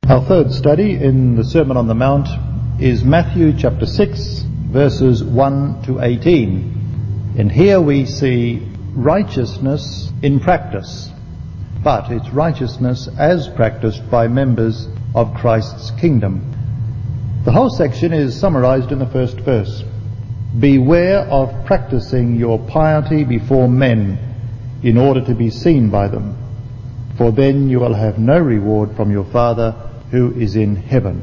Our third study in the Sermon on the Mount is Matthew chapter 6, verses 1 to 18. And here we see righteousness in practice, but it's righteousness as practiced by members of Christ's kingdom. The whole section is summarized in the first verse. Beware of practicing your piety before men in order to be seen by them, for then you will have no reward from your Father who is in heaven.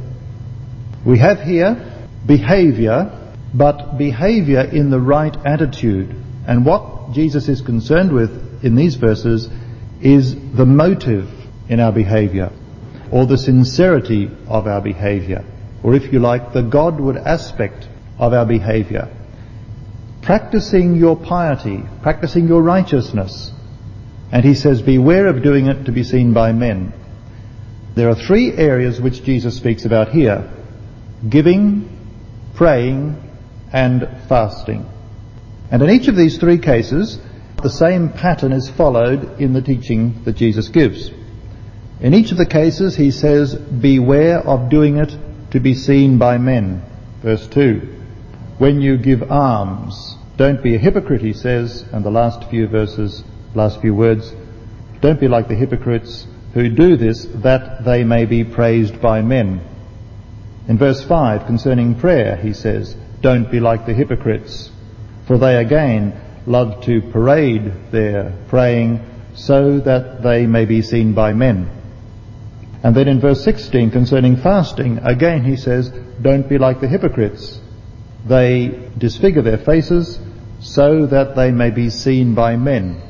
We have here behavior, but behavior in the right attitude. And what Jesus is concerned with in these verses is the motive in our behavior, or the sincerity of our behavior, or if you like, the Godward aspect of our behavior. Practicing your piety, practicing your righteousness. And he says, beware of doing it to be seen by men. There are three areas which Jesus speaks about here: giving, praying, and fasting. And in each of these three cases, the same pattern is followed in the teaching that Jesus gives. In each of the cases, he says, beware of doing it to be seen by men. Verse 2, when you give alms, don't be a hypocrite, he says, and the last few words, don't be like the hypocrites who do this, that they may be praised by men. In verse 5, concerning prayer, he says, don't be like the hypocrites, for they again love to parade their praying so that they may be seen by men. And then in verse 16, concerning fasting, again he says, don't be like the hypocrites. They disfigure their faces so that they may be seen by men.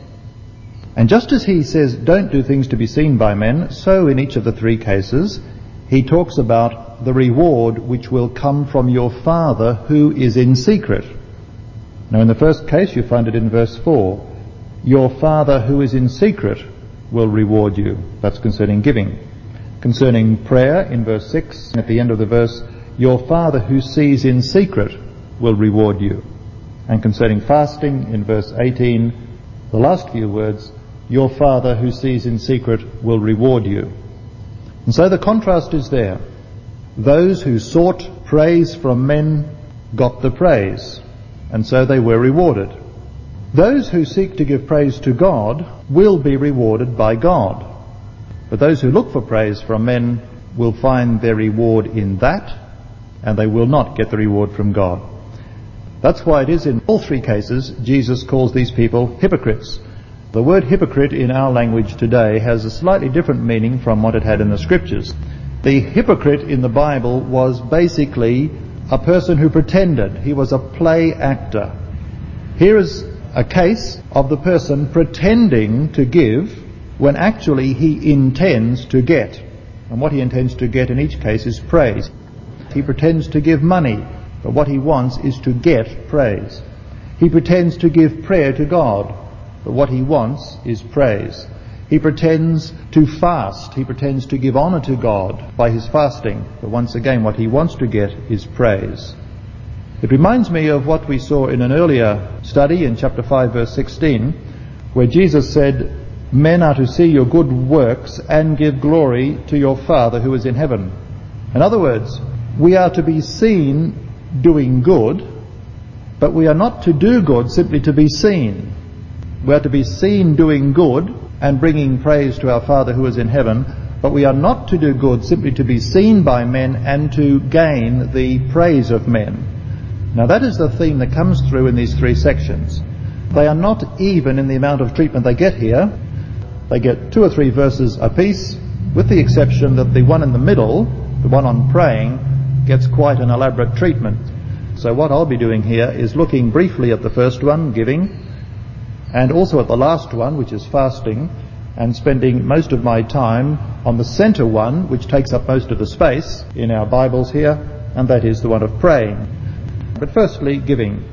And just as he says, don't do things to be seen by men, so in each of the three cases, he talks about the reward which will come from your Father who is in secret. Now in the first case, you find it in verse 4. Your Father who is in secret will reward you. That's concerning giving. Concerning prayer, in verse 6, at the end of the verse, your Father who sees in secret will reward you. And concerning fasting, in verse 18, the last few words, your Father who sees in secret will reward you. And so the contrast is there. Those who sought praise from men got the praise, and so they were rewarded. Those who seek to give praise to God will be rewarded by God. But those who look for praise from men will find their reward in that, and they will not get the reward from God. That's why it is in all three cases Jesus calls these people hypocrites. The word hypocrite in our language today has a slightly different meaning from what it had in the scriptures. The hypocrite in the Bible was basically a person who pretended. He was a play actor. Here is a case of the person pretending to give when actually he intends to get. And what he intends to get in each case is praise. He pretends to give money, but what he wants is to get praise. He pretends to give prayer to God, but what he wants is praise. He pretends to fast. He pretends to give honor to God by his fasting, but once again what he wants to get is praise. It reminds me of what we saw in an earlier study in chapter 5 verse 16, where Jesus said, men are to see your good works and give glory to your Father who is in heaven. In other words, we are to be seen doing good, but we are not to do good simply to be seen. We are to be seen doing good and bringing praise to our Father who is in heaven, but we are not to do good simply to be seen by men and to gain the praise of men. Now that is the theme that comes through in these three sections. They are not even in the amount of treatment they get here. They get 2 or 3 verses apiece, with the exception that the one in the middle, the one on praying, gets quite an elaborate treatment. So what I'll be doing here is looking briefly at the first one, giving, and also at the last one, which is fasting, and spending most of my time on the center one, which takes up most of the space in our Bibles here, and that is the one of praying. But firstly, giving.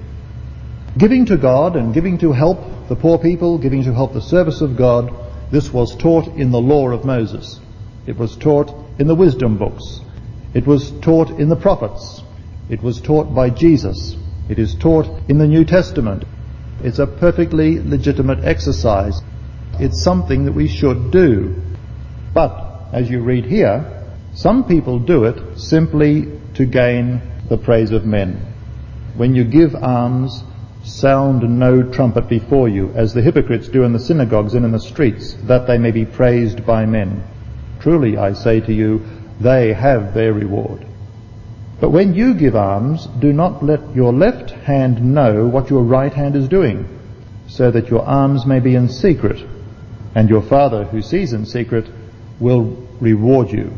Giving to God and giving to help the poor people, giving to help the service of God, this was taught in the law of Moses. It was taught in the wisdom books. It was taught in the prophets. It was taught by Jesus. It is taught in the New Testament. It's a perfectly legitimate exercise. It's something that we should do. But, as you read here, Some people do it simply to gain the praise of men. When you give alms, sound no trumpet before you, as the hypocrites do in the synagogues and in the streets, that they may be praised by men. Truly, I say to you, they have their reward. But when you give alms, do not let your left hand know what your right hand is doing, so that your alms may be in secret, and your Father who sees in secret will reward you.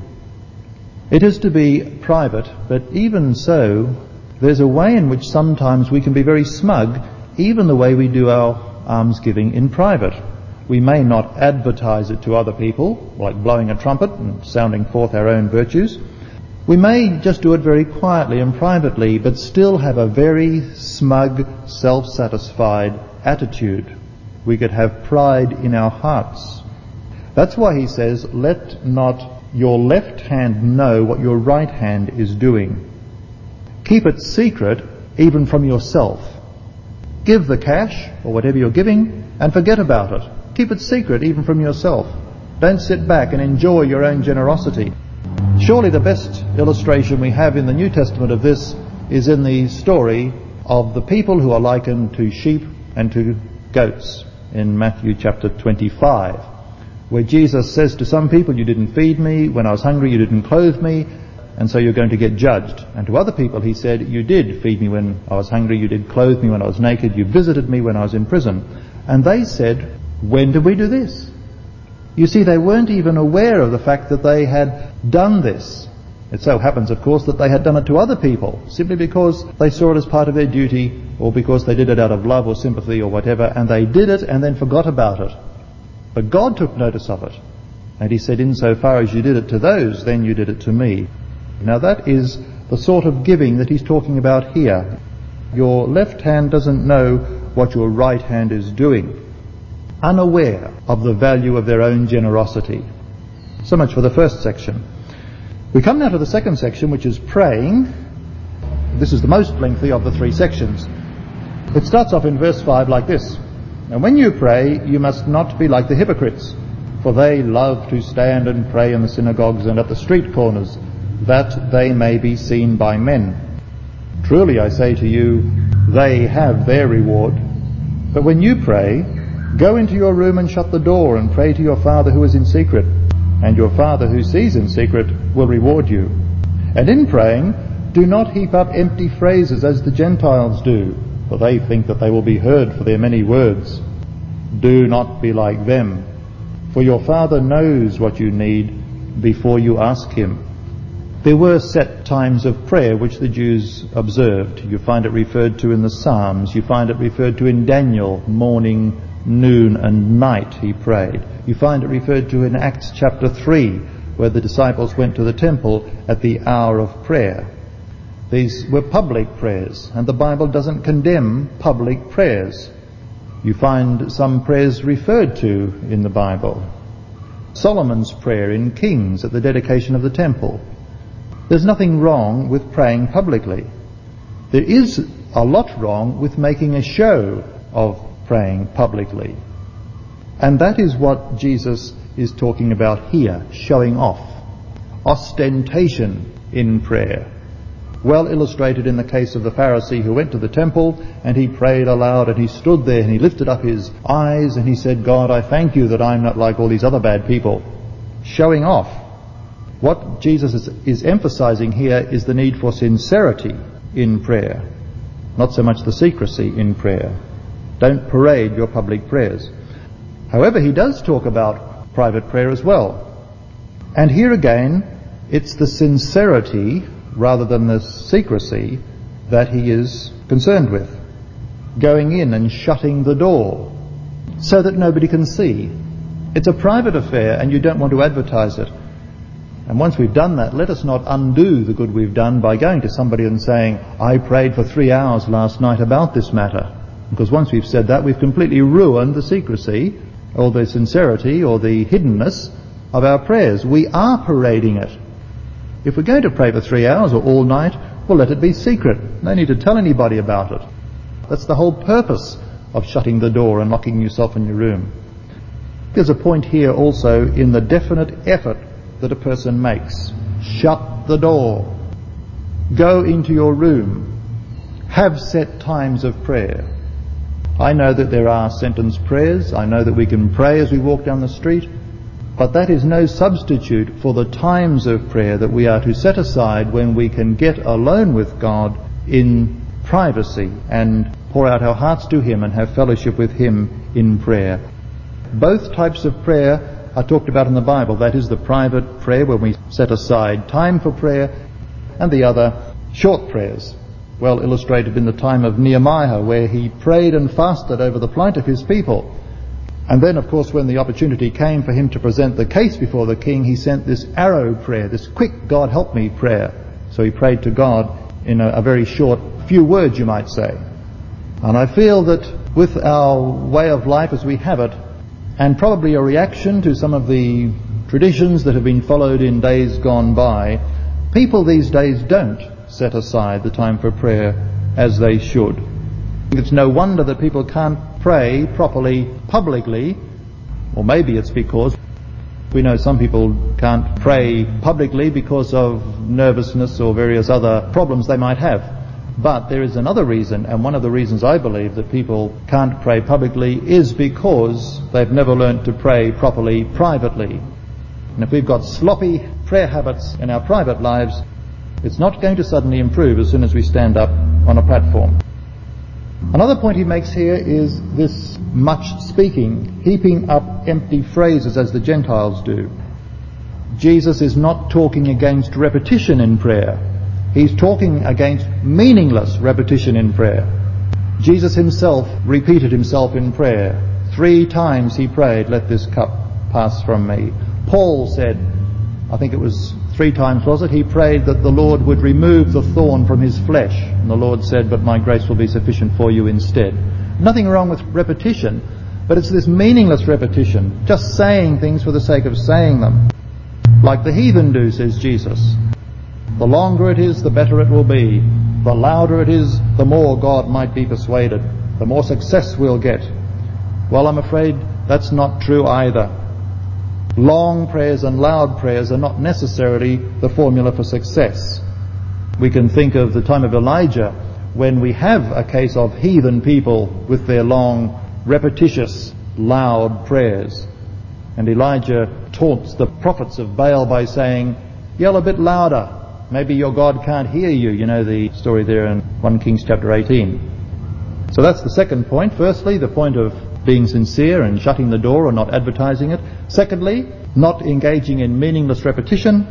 It is to be private, but even so, there's a way in which sometimes we can be very smug, even the way we do our almsgiving in private. We may not advertise it to other people, like blowing a trumpet and sounding forth our own virtues. We may just do it very quietly and privately, but still have a very smug, self-satisfied attitude. We could have pride in our hearts. That's why he says, let not your left hand know what your right hand is doing. Keep it secret even from yourself. Give the cash, or whatever you're giving, and forget about it. Keep it secret even from yourself. Don't sit back and enjoy your own generosity. Surely the best illustration we have in the New Testament of this is in the story of the people who are likened to sheep and to goats in Matthew chapter 25, where Jesus says to some people, you didn't feed me, when I was hungry you didn't clothe me, and so you're going to get judged. And to other people he said, you did feed me when I was hungry, you did clothe me when I was naked, you visited me when I was in prison. And they said, when did we do this? You see, they weren't even aware of the fact that they had done this. It so happens, of course, that they had done it to other people, simply because they saw it as part of their duty, or because they did it out of love or sympathy or whatever, and they did it and then forgot about it. But God took notice of it, and he said, insofar as you did it to those, then you did it to me. Now that is the sort of giving that he's talking about here. Your left hand doesn't know what your right hand is doing, unaware of the value of their own generosity. So much for the first section. We come now to the second section, which is praying. This is the most lengthy of the three sections. It starts off in verse 5 like this. And when you pray, you must not be like the hypocrites, for they love to stand and pray in the synagogues and at the street corners, that they may be seen by men. Truly I say to you, they have their reward. But when you pray, go into your room and shut the door and pray to your Father who is in secret, and your Father who sees in secret will reward you. And in praying, do not heap up empty phrases as the Gentiles do, for they think that they will be heard for their many words. Do not be like them, for your Father knows what you need before you ask him. There were set times of prayer which the Jews observed. You find it referred to in the Psalms. You find it referred to in Daniel, morning, noon and night he prayed. You find it referred to in Acts chapter 3, where the disciples went to the temple at the hour of prayer. These were public prayers, and the Bible doesn't condemn public prayers. You find some prayers referred to in the Bible. Solomon's prayer in Kings at the dedication of the temple. There's nothing wrong with praying publicly. There is a lot wrong with making a show of praying publicly. And that is what Jesus is talking about here, showing off. Ostentation in prayer. Well illustrated in the case of the Pharisee who went to the temple and he prayed aloud and he stood there and he lifted up his eyes and he said, God, I thank you that I'm not like all these other bad people. Showing off. What Jesus is emphasizing here is the need for sincerity in prayer, not so much the secrecy in prayer. Don't parade your public prayers. However, he does talk about private prayer as well. And here again, it's the sincerity rather than the secrecy that he is concerned with. Going in and shutting the door so that nobody can see. It's a private affair and you don't want to advertise it. And once we've done that, let us not undo the good we've done by going to somebody and saying, I prayed for 3 hours last night about this matter. Because once we've said that, we've completely ruined the secrecy or the sincerity or the hiddenness of our prayers. We are parading it. If we're going to pray for 3 hours or all night, well, let it be secret. No need to tell anybody about it. That's the whole purpose of shutting the door and locking yourself in your room. There's a point here also in the definite effort that a person makes. shut the door, go into your room, have set times of prayer. I know that there are sentence prayers. I know that we can pray as we walk down the street. But that is no substitute for the times of prayer that we are to set aside when we can get alone with God in privacy and pour out our hearts to Him and have fellowship with Him in prayer. Both types of prayer are talked about in the Bible. That is the private prayer when we set aside time for prayer, and the other, short prayers, well illustrated in the time of Nehemiah, where he prayed and fasted over the plight of his people. And then, of course, when the opportunity came for him to present the case before the king, he sent this arrow prayer, this quick God help me prayer. So he prayed to God in a very short few words, you might say. And I feel that with our way of life as we have it, and probably a reaction to some of the traditions that have been followed in days gone by, people these days don't set aside the time for prayer as they should. It's no wonder that people can't pray properly publicly, or maybe it's because we know some people can't pray publicly because of nervousness or various other problems they might have. But there is another reason, and one of the reasons I believe that people can't pray publicly is because they've never learnt to pray properly privately. And if we've got sloppy prayer habits in our private lives, it's not going to suddenly improve as soon as we stand up on a platform. Another point he makes here is this much speaking, heaping up empty phrases as the Gentiles do. Jesus is not talking against repetition in prayer. He's talking against meaningless repetition in prayer. Jesus himself repeated himself in prayer. 3 times he prayed, let this cup pass from me. Paul said, I think it was 3 times, was it? He prayed that the Lord would remove the thorn from his flesh. And the Lord said, but my grace will be sufficient for you instead. Nothing wrong with repetition, but it's this meaningless repetition, just saying things for the sake of saying them. Like the heathen do, says Jesus. The longer it is, the better it will be. The louder it is, the more God might be persuaded. The more success we'll get. Well, I'm afraid that's not true either. Long prayers and loud prayers are not necessarily the formula for success. We can think of the time of Elijah, when we have a case of heathen people with their long, repetitious, loud prayers. And Elijah taunts the prophets of Baal by saying, yell a bit louder. Maybe your God can't hear you. You know the story there in 1 Kings chapter 18. So that's the second point. Firstly, the point of being sincere and shutting the door or not advertising it. Secondly, not engaging in meaningless repetition.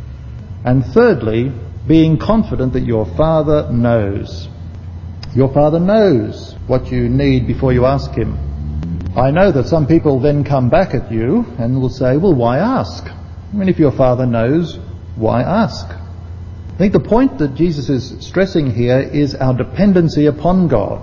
And thirdly, being confident that your Father knows. Your Father knows what you need before you ask Him. I know that some people then come back at you and will say, well, why ask? I mean, if your Father knows, why ask? I think the point that Jesus is stressing here is our dependency upon God.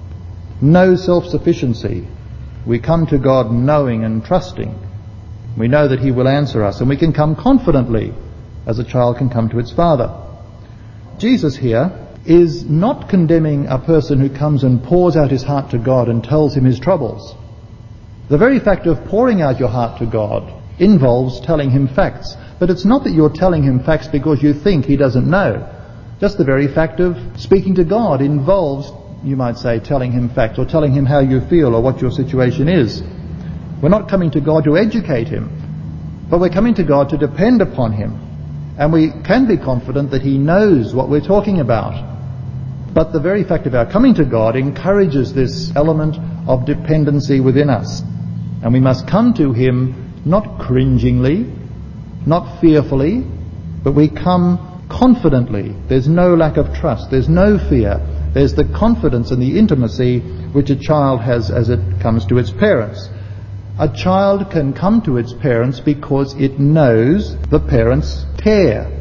No self-sufficiency. We come to God knowing and trusting. We know that He will answer us, and we can come confidently as a child can come to its father. Jesus here is not condemning a person who comes and pours out his heart to God and tells Him his troubles. The very fact of pouring out your heart to God involves telling Him facts. But it's not that you're telling Him facts because you think He doesn't know. Just the very fact of speaking to God involves, you might say, telling Him facts or telling Him how you feel or what your situation is. We're not coming to God to educate Him, but we're coming to God to depend upon Him. And we can be confident that He knows what we're talking about. But the very fact of our coming to God encourages this element of dependency within us. And we must come to Him not cringingly, not fearfully, but we come confidently. There's no lack of trust. There's no fear. There's the confidence and the intimacy which a child has as it comes to its parents. A child can come to its parents because it knows the parents care.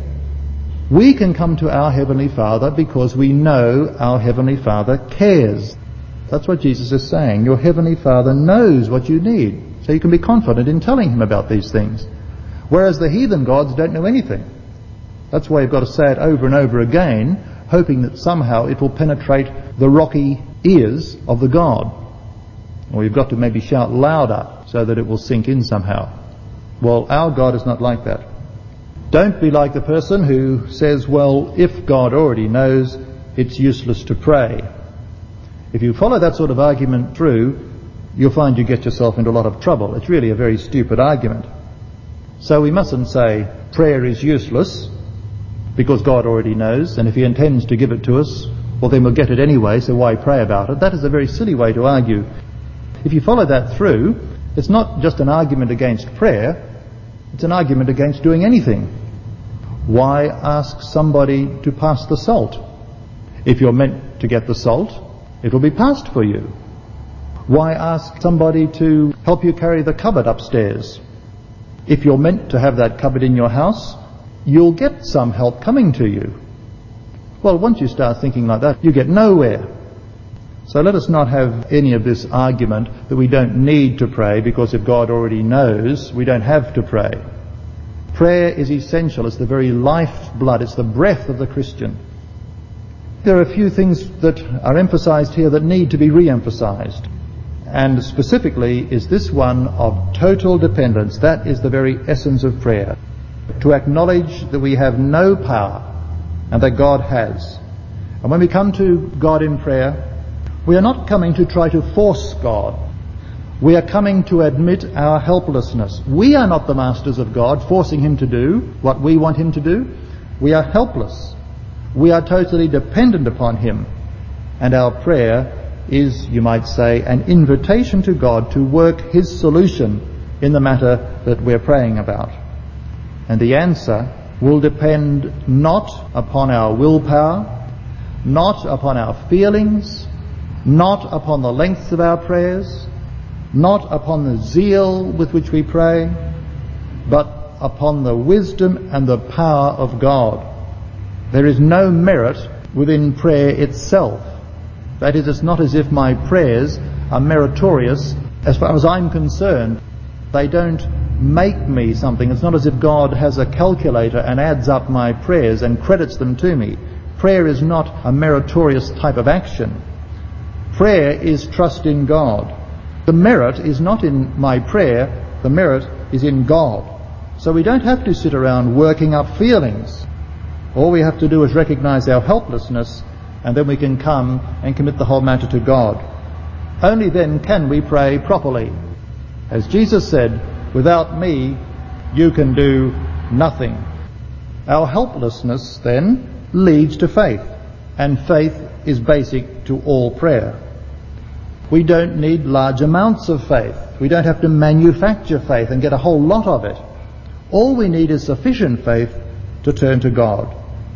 We can come to our Heavenly Father because we know our Heavenly Father cares. That's what Jesus is saying. Your Heavenly Father knows what you need, so you can be confident in telling Him about these things. Whereas the heathen gods don't know anything. That's why you've got to say it over and over again, hoping that somehow it will penetrate the rocky ears of the god. Or you've got to maybe shout louder so that it will sink in somehow. Well, our God is not like that. Don't be like the person who says, well, if God already knows, it's useless to pray. If you follow that sort of argument through, you'll find you get yourself into a lot of trouble. It's really a very stupid argument. So we mustn't say prayer is useless because God already knows, and if he intends to give it to us, well, then we'll get it anyway, so why pray about it? That is a very silly way to argue. If you follow that through, it's not just an argument against prayer, it's an argument against doing anything. Why ask somebody to pass the salt? If you're meant to get the salt, it'll be passed for you. Why ask somebody to help you carry the cupboard upstairs? If you're meant to have that cupboard in your house, you'll get some help coming to you. Well, once you start thinking like that, you get nowhere. So let us not have any of this argument that we don't need to pray because if God already knows, we don't have to pray. Prayer is essential. It's the very lifeblood. It's the breath of the Christian. There are a few things that are emphasized here that need to be re-emphasized. And specifically is this one of total dependence. That is the very essence of prayer. To acknowledge that we have no power and that God has. And when we come to God in prayer, we are not coming to try to force God. We are coming to admit our helplessness. We are not the masters of God, forcing him to do what we want him to do. We are helpless. We are totally dependent upon him. And our prayer is, you might say, an invitation to God to work his solution in the matter that we're praying about. And the answer will depend not upon our willpower, not upon our feelings, not upon the length of our prayers, not upon the zeal with which we pray, but upon the wisdom and the power of God. There is no merit within prayer itself. That is, it's not as if my prayers are meritorious as far as I'm concerned. They don't make me something. It's not as if God has a calculator and adds up my prayers and credits them to me. Prayer is not a meritorious type of action. Prayer is trust in God. The merit is not in my prayer, the merit is in God. So we don't have to sit around working up feelings. All we have to do is recognize our helplessness, and then we can come and commit the whole matter to God. Only then can we pray properly. As Jesus said, without me, you can do nothing. Our helplessness then leads to faith, and faith is basic to all prayer. We don't need large amounts of faith. We don't have to manufacture faith and get a whole lot of it. All we need is sufficient faith to turn to God.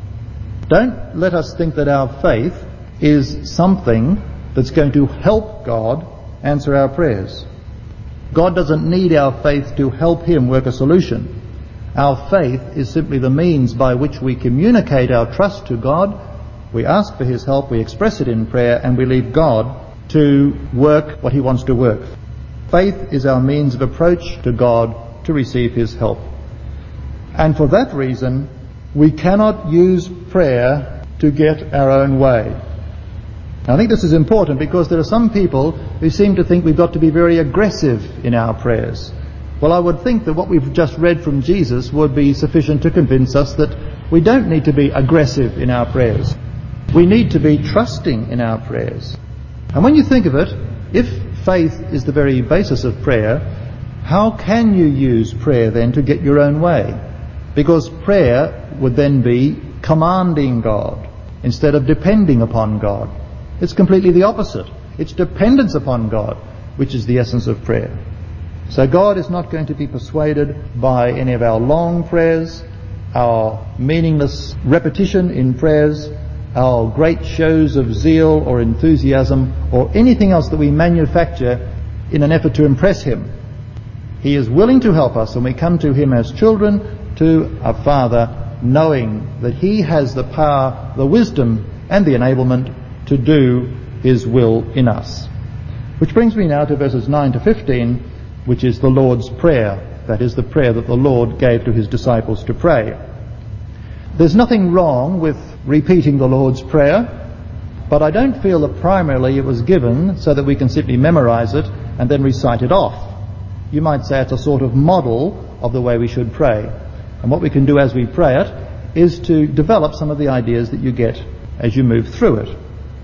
Don't let us think that our faith is something that's going to help God answer our prayers. God doesn't need our faith to help him work a solution. Our faith is simply the means by which we communicate our trust to God. We ask for his help, we express it in prayer, and we leave God to work what he wants to work. Faith is our means of approach to God to receive his help. And for that reason, we cannot use prayer to get our own way. Now, I think this is important because there are some people who seem to think we've got to be very aggressive in our prayers. Well, I would think that what we've just read from Jesus would be sufficient to convince us that we don't need to be aggressive in our prayers. We need to be trusting in our prayers. And when you think of it, if faith is the very basis of prayer, how can you use prayer then to get your own way? Because prayer would then be commanding God instead of depending upon God. It's completely the opposite. It's dependence upon God, which is the essence of prayer. So God is not going to be persuaded by any of our long prayers, our meaningless repetition in prayers, our great shows of zeal or enthusiasm, or anything else that we manufacture in an effort to impress him. He is willing to help us, and we come to him as children, to our Father, knowing that he has the power, the wisdom, and the enablement to do his will in us. Which brings me now to verses 9 to 15, which is the Lord's Prayer. That is the prayer that the Lord gave to his disciples to pray. There's nothing wrong with repeating the Lord's Prayer, but I don't feel that primarily it was given so that we can simply memorize it and then recite it off. You might say it's a sort of model of the way we should pray. And what we can do as we pray it is to develop some of the ideas that you get as you move through it.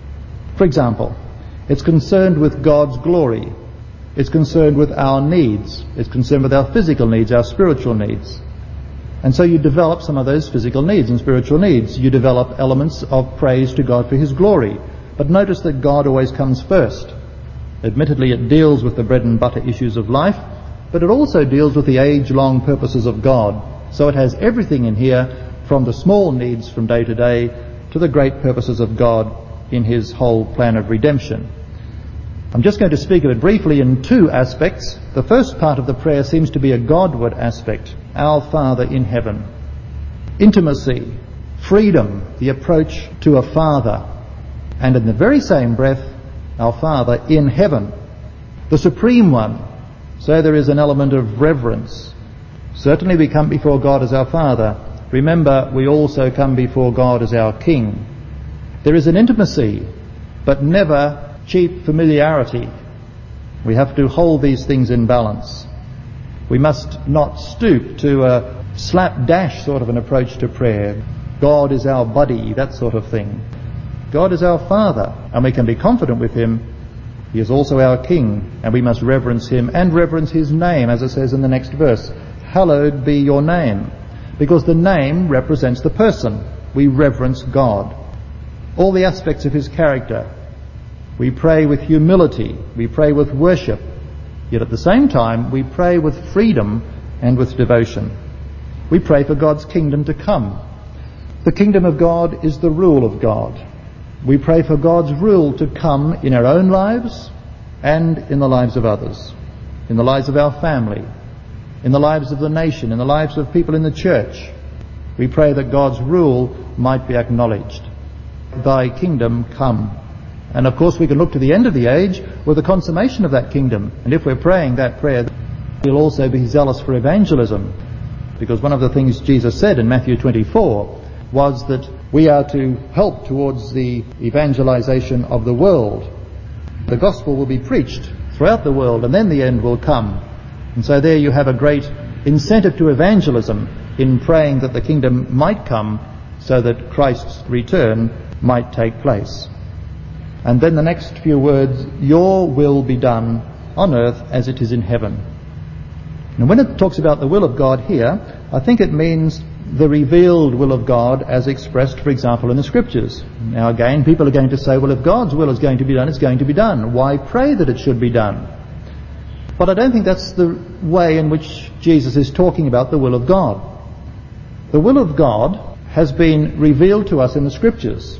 For example, it's concerned with God's glory. It's concerned with our needs. It's concerned with our physical needs, our spiritual needs. And so you develop some of those physical needs and spiritual needs. You develop elements of praise to God for His glory. But notice that God always comes first. Admittedly, it deals with the bread and butter issues of life, but it also deals with the age-long purposes of God. So it has everything in here, from the small needs from day to day to the great purposes of God in His whole plan of redemption. I'm just going to speak of it briefly in two aspects. The first part of the prayer seems to be a Godward aspect. Our Father in heaven. Intimacy, freedom, the approach to a Father. And in the very same breath, our Father in heaven, the Supreme One. So there is an element of reverence. Certainly we come before God as our Father. Remember, we also come before God as our King. There is an intimacy, but never cheap familiarity. We have to hold these things in balance. We must not stoop to a slapdash sort of an approach to prayer. God is our buddy, that sort of thing. God is our Father, and we can be confident with Him. He is also our King, and we must reverence Him and reverence His name, as it says in the next verse. Hallowed be your name. Because the name represents the person. We reverence God. All the aspects of His character. We pray with humility. We pray with worship. Yet at the same time, we pray with freedom and with devotion. We pray for God's kingdom to come. The kingdom of God is the rule of God. We pray for God's rule to come in our own lives and in the lives of others, in the lives of our family, in the lives of the nation, in the lives of people in the church. We pray that God's rule might be acknowledged. Thy kingdom come. And of course we can look to the end of the age with the consummation of that kingdom. And if we're praying that prayer, we'll also be zealous for evangelism. Because one of the things Jesus said in Matthew 24 was that we are to help towards the evangelization of the world. The gospel will be preached throughout the world, and then the end will come. And so there you have a great incentive to evangelism in praying that the kingdom might come so that Christ's return might take place. And then the next few words, your will be done on earth as it is in heaven. And when it talks about the will of God here, I think it means the revealed will of God as expressed, for example, in the Scriptures. Now again, people are going to say, well, if God's will is going to be done, it's going to be done. Why pray that it should be done? But I don't think that's the way in which Jesus is talking about the will of God. The will of God has been revealed to us in the Scriptures.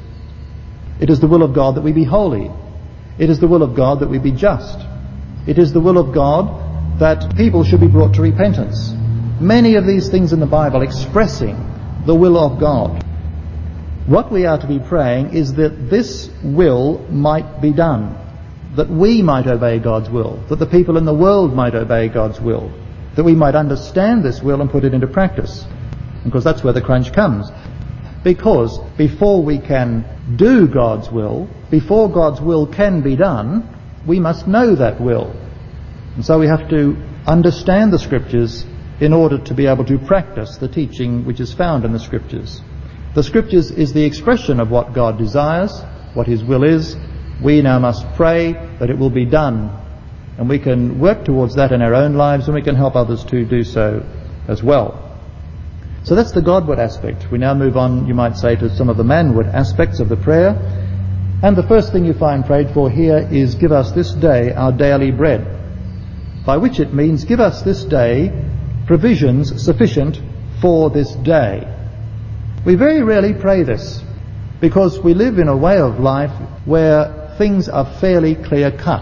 It is the will of God that we be holy. It is the will of God that we be just. It is the will of God that people should be brought to repentance. Many of these things in the Bible expressing the will of God. What we are to be praying is that this will might be done, that we might obey God's will, that the people in the world might obey God's will, that we might understand this will and put it into practice. Because that's where the crunch comes. Because before we can do God's will, before God's will can be done, we must know that will. And so we have to understand the Scriptures in order to be able to practice the teaching which is found in the Scriptures. The Scriptures is the expression of what God desires, what His will is. We now must pray that it will be done. And we can work towards that in our own lives, and we can help others to do so as well. So that's the Godward aspect. We now move on, you might say, to some of the manward aspects of the prayer. And the first thing you find prayed for here is, give us this day our daily bread. By which it means, give us this day provisions sufficient for this day. We very rarely pray this, because we live in a way of life where things are fairly clear-cut.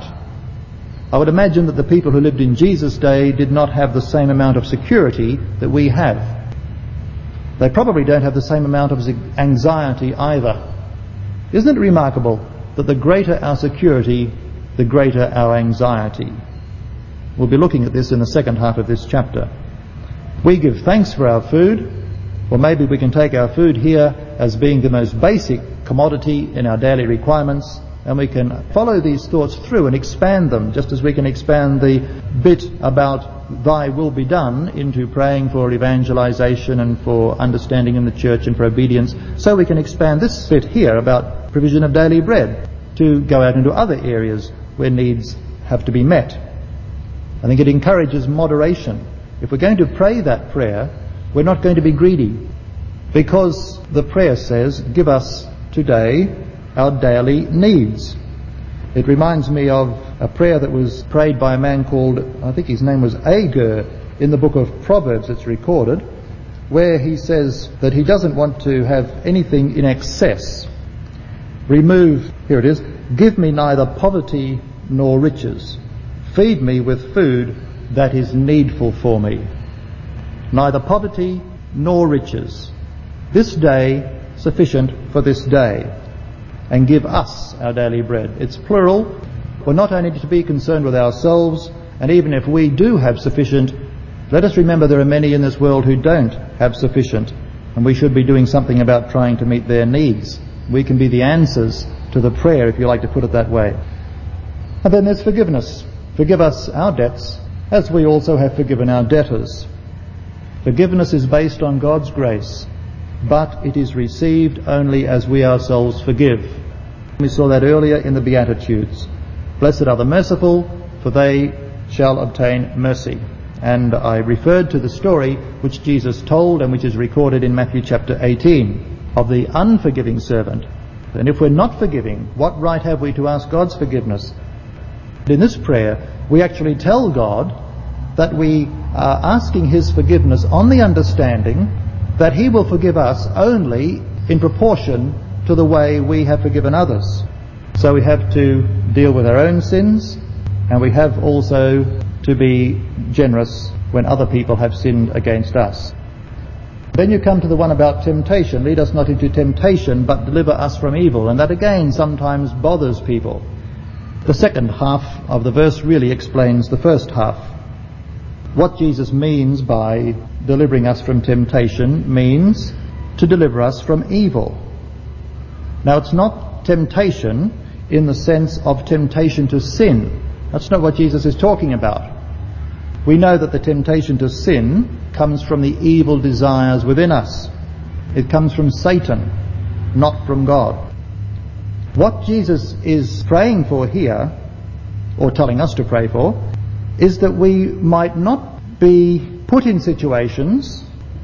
I would imagine that the people who lived in Jesus' day did not have the same amount of security that we have. They probably don't have the same amount of anxiety either. Isn't it remarkable that the greater our security, the greater our anxiety? We'll be looking at this in the second half of this chapter. We give thanks for our food. Or maybe we can take our food here as being the most basic commodity in our daily requirements, and we can follow these thoughts through and expand them, just as we can expand the bit about thy will be done into praying for evangelization and for understanding in the church and for obedience, so we can expand this bit here about provision of daily bread to go out into other areas where needs have to be met. I think it encourages moderation. If we're going to pray that prayer, we're not going to be greedy, because the prayer says, give us today our daily needs. It reminds me of a prayer that was prayed by a man called, I think his name was Agur, in the book of Proverbs it's recorded, where he says that he doesn't want to have anything in excess. Remove, here it is, give me neither poverty nor riches. Feed me with food that is needful for me. Neither poverty nor riches. This day sufficient for this day. And give us our daily bread. It's plural. We're not only to be concerned with ourselves, and even if we do have sufficient, let us remember there are many in this world who don't have sufficient, and we should be doing something about trying to meet their needs. We can be the answers to the prayer, if you like to put it that way. And then there's forgiveness. Forgive us our debts, as we also have forgiven our debtors. Forgiveness is based on God's grace, but it is received only as we ourselves forgive. We saw that earlier in the Beatitudes. Blessed are the merciful, for they shall obtain mercy. And I referred to the story which Jesus told and which is recorded in Matthew chapter 18 of the unforgiving servant. And if we're not forgiving, what right have we to ask God's forgiveness? In this prayer, we actually tell God that we are asking His forgiveness on the understanding that He will forgive us only in proportion to the way we have forgiven others. So we have to deal with our own sins, and we have also to be generous when other people have sinned against us. Then you come to the one about temptation. Lead us not into temptation, but deliver us from evil. And that again sometimes bothers people. The second half of the verse really explains the first half. What Jesus means by delivering us from temptation means to deliver us from evil. Now, it's not temptation in the sense of temptation to sin. That's not what Jesus is talking about. We know that the temptation to sin comes from the evil desires within us. It comes from Satan, not from God. What Jesus is praying for here, or telling us to pray for, is that we might not be put in situations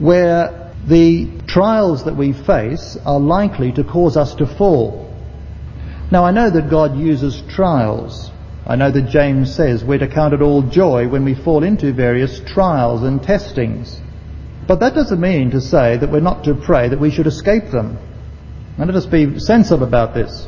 where the trials that we face are likely to cause us to fall. Now, I know that God uses trials. I know that James says we're to count it all joy when we fall into various trials and testings. But that doesn't mean to say that we're not to pray that we should escape them. And let us be sensible about this.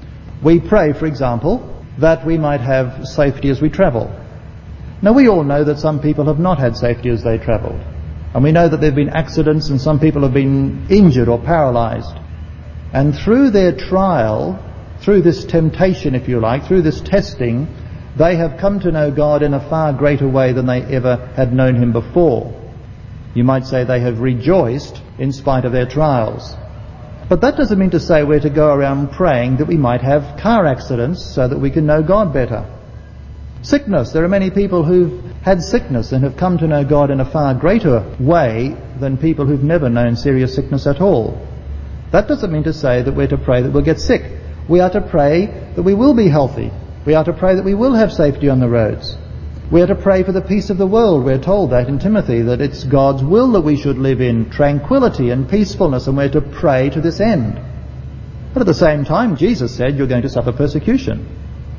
We pray, for example, that we might have safety as we travel. Now, we all know that some people have not had safety as they travelled. And we know that there have been accidents and some people have been injured or paralysed. And through their trial, through this temptation, if you like, through this testing, they have come to know God in a far greater way than they ever had known Him before. You might say they have rejoiced in spite of their trials. But that doesn't mean to say we're to go around praying that we might have car accidents so that we can know God better. Sickness. There are many people who've had sickness and have come to know God in a far greater way than people who've never known serious sickness at all. That doesn't mean to say that we're to pray that we'll get sick. We are to pray that we will be healthy. We are to pray that we will have safety on the roads. We are to pray for the peace of the world. We're told that in Timothy, that it's God's will that we should live in tranquility and peacefulness, and we're to pray to this end. But at the same time, Jesus said you're going to suffer persecution.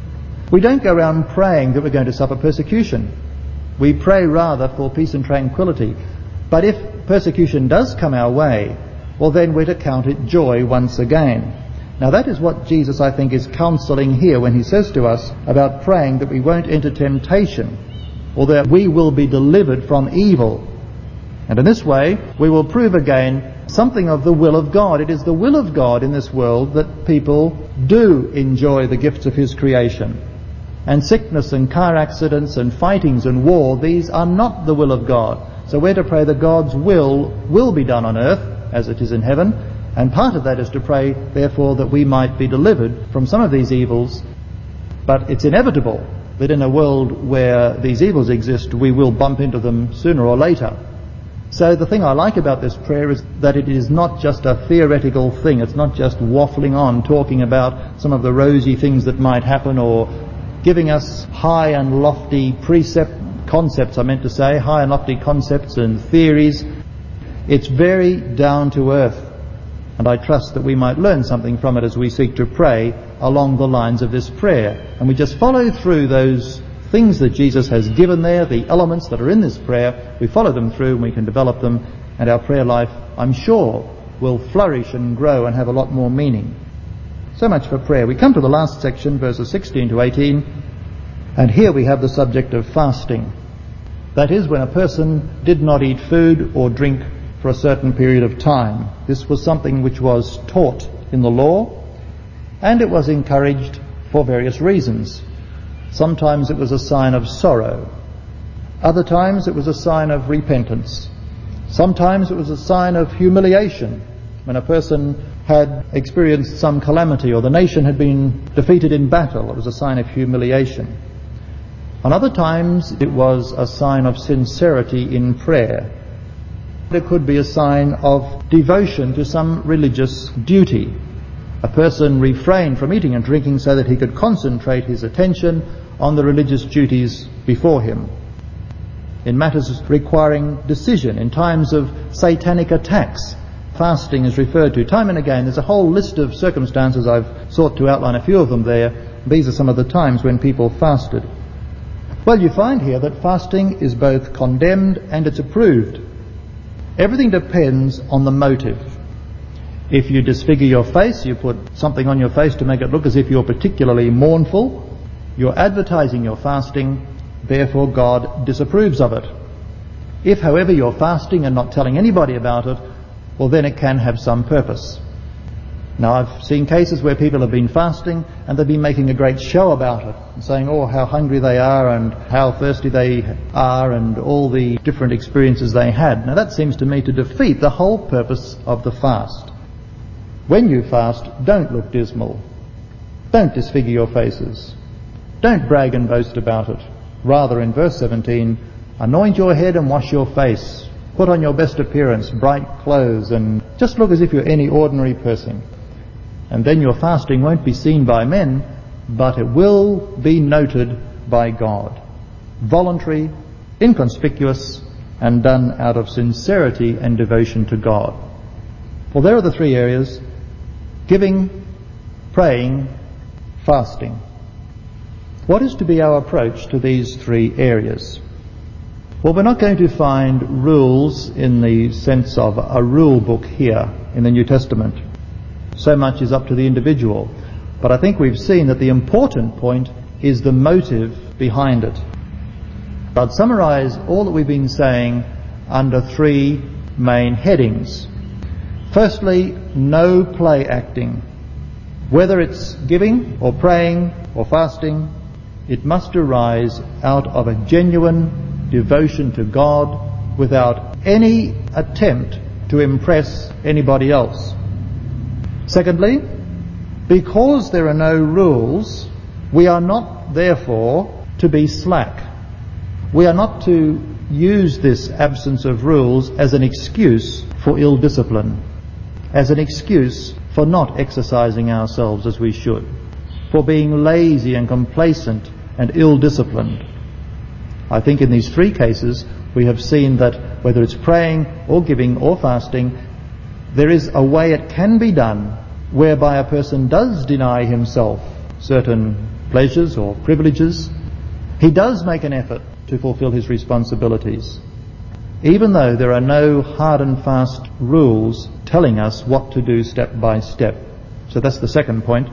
We don't go around praying that we're going to suffer persecution. We pray rather for peace and tranquility. But if persecution does come our way, well, then we're to count it joy once again. Now, that is what Jesus, I think, is counselling here when He says to us about praying that we won't enter temptation, or that we will be delivered from evil. And in this way, we will prove again something of the will of God. It is the will of God in this world that people do enjoy the gifts of His creation. And sickness and car accidents and fightings and war, these are not the will of God. So we're to pray that God's will be done on earth as it is in heaven. And part of that is to pray, therefore, that we might be delivered from some of these evils. But it's inevitable that in a world where these evils exist, we will bump into them sooner or later. So the thing I like about this prayer is that it is not just a theoretical thing. It's not just waffling on, talking about some of the rosy things that might happen, or giving us high and lofty concepts, high and lofty concepts and theories. It's very down to earth. And I trust that we might learn something from it as we seek to pray along the lines of this prayer. And we just follow through those things that Jesus has given there, the elements that are in this prayer. We follow them through and we can develop them, and our prayer life, I'm sure, will flourish and grow and have a lot more meaning. So much for prayer. We come to the last section, verses 16 to 18, and here we have the subject of fasting. That is, when a person did not eat food or drink for a certain period of time. This was something which was taught in the law, and it was encouraged for various reasons. Sometimes it was a sign of sorrow. Other times it was a sign of repentance. Sometimes it was a sign of humiliation. When a person had experienced some calamity or the nation had been defeated in battle, it was a sign of humiliation. On other times it was a sign of sincerity in prayer. It could be a sign of devotion to some religious duty. A person refrained from eating and drinking so that he could concentrate his attention on the religious duties before him. In matters requiring decision, in times of satanic attacks, fasting is referred to time and again. There's a whole list of circumstances. I've sought to outline a few of them there. These are some of the times when people fasted. Well, you find here that fasting is both condemned and it's approved. Everything depends on the motive. If you disfigure your face, you put something on your face to make it look as if you're particularly mournful, you're advertising your fasting, therefore God disapproves of it. If, however, you're fasting and not telling anybody about it, well, then it can have some purpose. Now, I've seen cases where people have been fasting and they've been making a great show about it and saying, how hungry they are and how thirsty they are and all the different experiences they had. Now, that seems to me to defeat the whole purpose of the fast. When you fast, don't look dismal. Don't disfigure your faces. Don't brag and boast about it. Rather, in verse 17, anoint your head and wash your face. Put on your best appearance, bright clothes, and just look as if you're any ordinary person. And then your fasting won't be seen by men, but it will be noted by God. Voluntary, inconspicuous, and done out of sincerity and devotion to God. Well, there are the three areas: giving, praying, fasting. What is to be our approach to these three areas? Well, we're not going to find rules in the sense of a rule book here in the New Testament. So much is up to the individual. But I think we've seen that the important point is the motive behind it. I'd summarise all that we've been saying under three main headings. Firstly, no play acting. Whether it's giving or praying or fasting, it must arise out of a genuine devotion to God without any attempt to impress anybody else. Secondly, because there are no rules, we are not therefore to be slack. We are not to use this absence of rules as an excuse for ill discipline, as an excuse for not exercising ourselves as we should, for being lazy and complacent and ill-disciplined. I think in these three cases we have seen that whether it's praying or giving or fasting, there is a way it can be done whereby a person does deny himself certain pleasures or privileges. He does make an effort to fulfill his responsibilities, even though there are no hard and fast rules telling us what to do step by step. So that's the second point.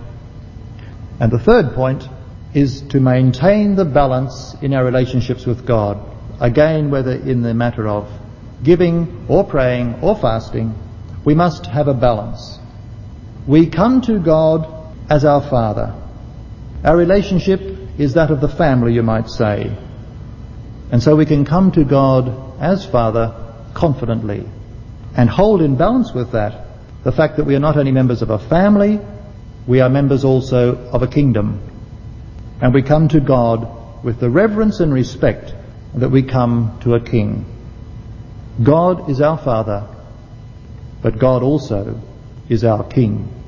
And the third point is to maintain the balance in our relationships with God. Again, whether in the matter of giving or praying or fasting, we must have a balance. We come to God as our Father. Our relationship is that of the family, you might say. And so we can come to God as Father confidently and hold in balance with that the fact that we are not only members of a family, we are members also of a kingdom. And we come to God with the reverence and respect that we come to a king. God is our Father, but God also is our King.